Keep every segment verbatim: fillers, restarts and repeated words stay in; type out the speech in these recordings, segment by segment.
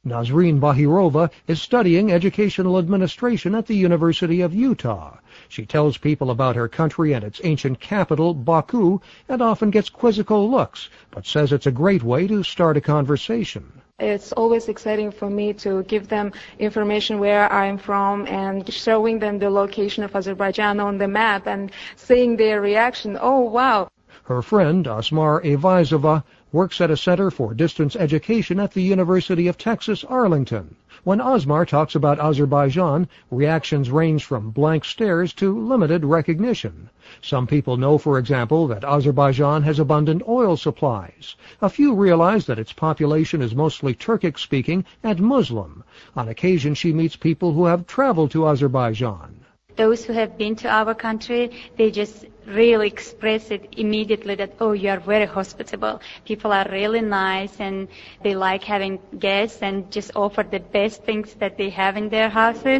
Nazreen Bahirova is studying educational administration at the University of Utah. She tells people about her country and its ancient capital, Baku, and often gets quizzical looks, but says it's a great way to start a conversation. It's always exciting for me to give them information where I'm from and showing them the location of Azerbaijan on the map and seeing their reaction. Oh, wow. Her friend, Asmar Evaizova, works at a Center for Distance Education at the University of Texas, Arlington. When Asmar talks about Azerbaijan, reactions range from blank stares to limited recognition. Some people know, for example, that Azerbaijan has abundant oil supplies. A few realize that its population is mostly Turkic-speaking and Muslim. On occasion, she meets people who have traveled to Azerbaijan. Those who have been to our country, they just really express it immediately that, oh, you are very hospitable. People are really nice and they like having guests and just offer the best things that they have in their houses.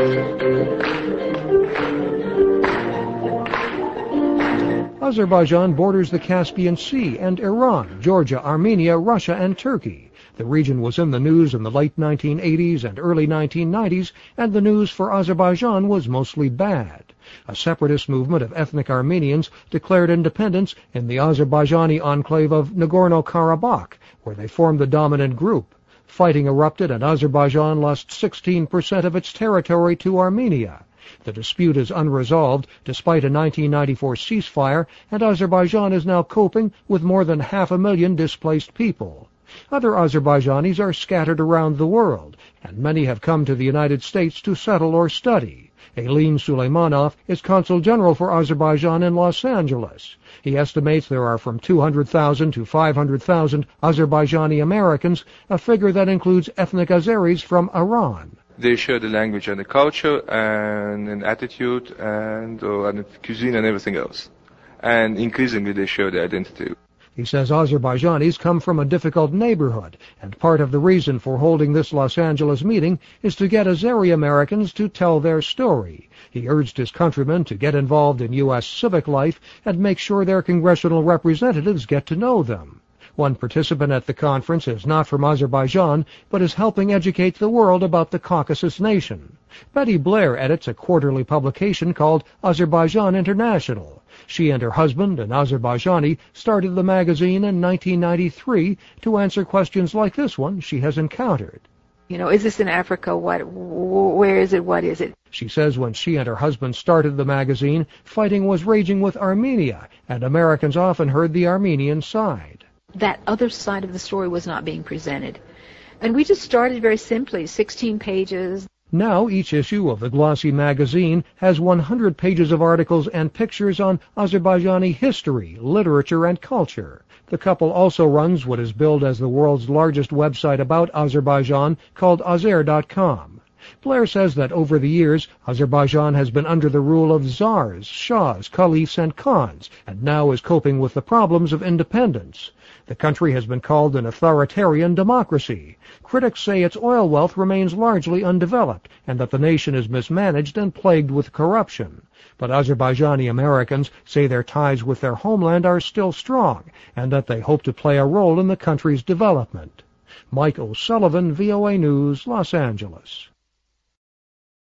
Azerbaijan borders the Caspian Sea and Iran, Georgia, Armenia, Russia, and Turkey. The region was in the news in the late nineteen eighties and early nineteen nineties, and the news for Azerbaijan was mostly bad. A separatist movement of ethnic Armenians declared independence in the Azerbaijani enclave of Nagorno-Karabakh, where they formed the dominant group. Fighting erupted and Azerbaijan lost sixteen percent of its territory to Armenia. The dispute is unresolved despite a nineteen ninety-four ceasefire, and Azerbaijan is now coping with more than half a million displaced people. Other Azerbaijanis are scattered around the world, and many have come to the United States to settle or study. Aylin Suleimanov is Consul General for Azerbaijan in Los Angeles. He estimates there are from two hundred thousand to five hundred thousand Azerbaijani Americans, a figure that includes ethnic Azeris from Iran. They share the language and the culture and an attitude and, uh, and the cuisine and everything else. And increasingly they share the identity. He says Azerbaijanis come from a difficult neighborhood, and part of the reason for holding this Los Angeles meeting is to get Azeri Americans to tell their story. He urged his countrymen to get involved in U S civic life and make sure their congressional representatives get to know them. One participant at the conference is not from Azerbaijan, but is helping educate the world about the Caucasus nation. Betty Blair edits a quarterly publication called Azerbaijan International. She and her husband, an Azerbaijani, started the magazine in nineteen ninety-three to answer questions like this one she has encountered. You know, is this in Africa? What? Where is it? What is it? She says when she and her husband started the magazine, fighting was raging with Armenia, and Americans often heard the Armenian side. That other side of the story was not being presented. And we just started very simply, sixteen pages. Now each issue of the glossy magazine has one hundred pages of articles and pictures on Azerbaijani history, literature, and culture. The couple also runs what is billed as the world's largest website about Azerbaijan, called Azer dot com. Blair says that over the years, Azerbaijan has been under the rule of czars, shahs, caliphs, and khans, and now is coping with the problems of independence. The country has been called an authoritarian democracy. Critics say its oil wealth remains largely undeveloped, and that the nation is mismanaged and plagued with corruption. But Azerbaijani Americans say their ties with their homeland are still strong, and that they hope to play a role in the country's development. Mike O'Sullivan, V O A News, Los Angeles.